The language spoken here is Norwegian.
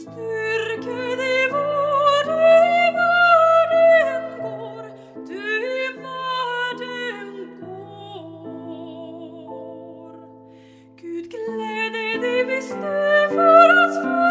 Styrke deg hvor du i verden går, du i verden går. Gud gleder deg hvis du for hans